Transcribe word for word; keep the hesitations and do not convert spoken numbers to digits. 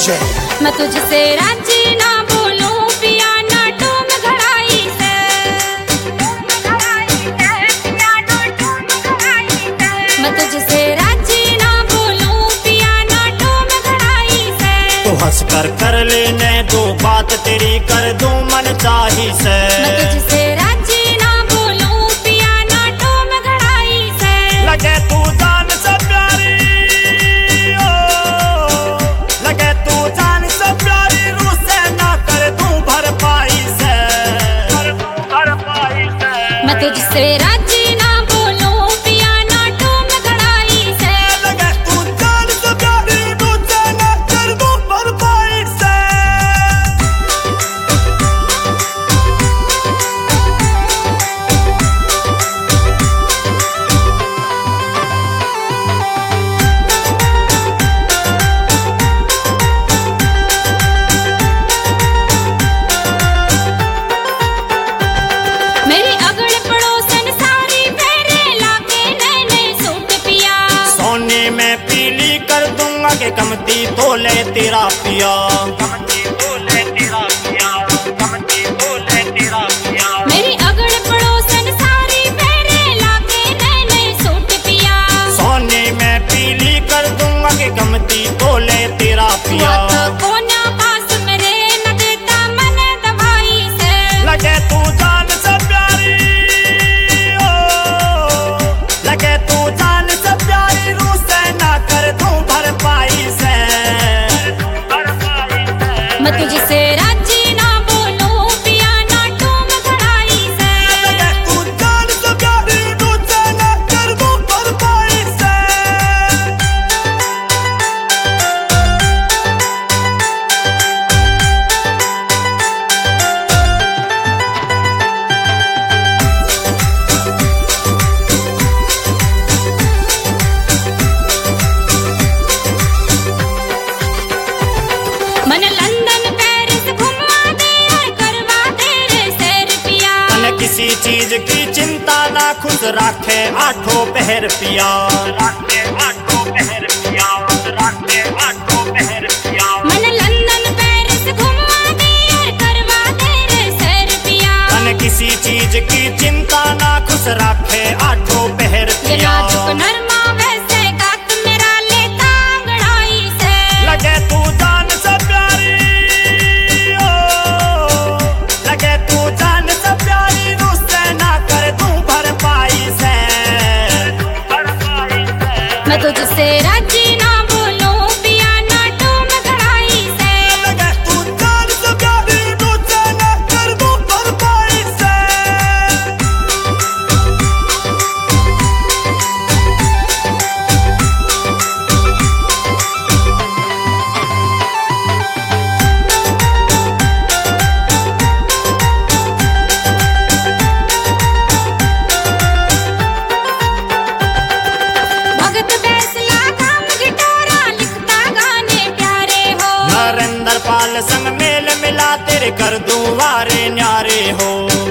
जय। मैं तुझसे राजी ना बोलूं पिया ना टूम घड़ाई से, मैं तुझसे राजी ना बोलूं पिया ना टूम घड़ाई से। तो हंस कर कर लेने दो बात तेरी कर दूं मन चाही से। मैं तुझसे राजी ना बोलूं पिया ना टूम घड़ाई से। लगे तू जान से प्यारी ओ, लगे तू जान से प्यारी रूह से ना कर दूं भरपाई से, कर दूं भरपाई से। मैं तुझसे राजी ना बोलूं पिया ना टूम घड़ाई से। लगे तू जान से प्यारी रूह से ना कर दूं भरपाई से। मेरी अगड़ पड़ोसन सारी फेरे लाके नए नए सूट पिया। सोने में पीली कर दूंगा के कमती तोले तेरा पिया, कमती तोले तेरा पिया, कमती तोले तेरा पिया। मेरी अगड़ पड़ोसन सारी फेरे लाके नए नए सूट पिया। सोने में पीली कर दूंगा के कमती तोले तेरा पिया। कोना पास मेरे न देता मन दवाई से। लगे तू जान से प्यारी ओ, लगे तू जान से प्यारी रूह से ना कर दूं भरपाई से, भरपाई से। मैं तुझसे राजी ना बोलूं पिया ना टूम घड़ाई से। लगे तू जान से प्यारी रूह से ना कर दूं भरपाई से। मन लंदन पेरिस घुमा दे और करवा दे रे सैर पिया। मन किसी चीज की चिंता ना खुश रखे आठों पहर पिया, रखे आठों पहर पिया, रखे आठों पहर पिया। मन लंदन पेरिस घुमा दे और करवा दे रे सैर पिया। मन किसी चीज की चिंता ना खुश रखे आठों पहर ये पिया। नाजुक नरमा वैसे कात मेरा लेता अंगड़ाई से। लगे तू जान से प्यारी ओ, लगे तू जान से प्यारी रूह से ना कर दूं भरपाई से, भरपाई से। मैं तुझसे राजी ना बोलूं पिया ना टूम घड़ाई से। लगे तू जान से प्यारी रूह से ना कर दूं भरपाई से। भगत फैसला काम गिटारा लिखता गाने प्यारे हो। नरेंद्र पाल संग मेल मिला तेरे कर दूं वारे न्यारे हो।